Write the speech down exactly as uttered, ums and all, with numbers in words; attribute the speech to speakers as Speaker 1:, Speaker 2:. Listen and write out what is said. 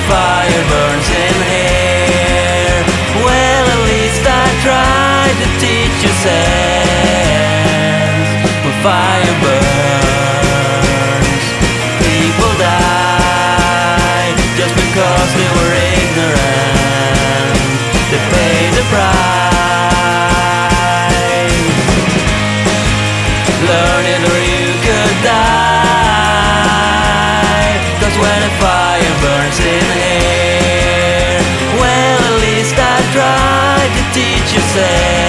Speaker 1: fire burns in here, well, at least I tried to teach you sense. When fire burns, people die just because they were ignorant. They pay the price. Learn it or you could die. 'Cause when a fire burns in here, well, at least I tried to teach you sense.